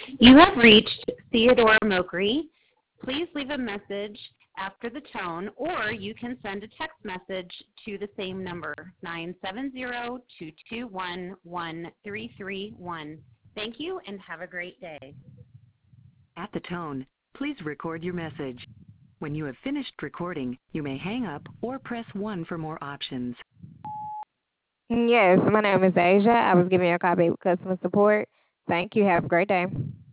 You have reached Theodore Mokri. Please leave a message after the tone, or you can send a text message to the same number, 970-221-1331. Thank you and have a great day. At the tone, please record your message. When you have finished recording, you may hang up or press 1 for more options. Yes, my name is Asia. I was giving you a copy of customer support. Thank you. Have a great day.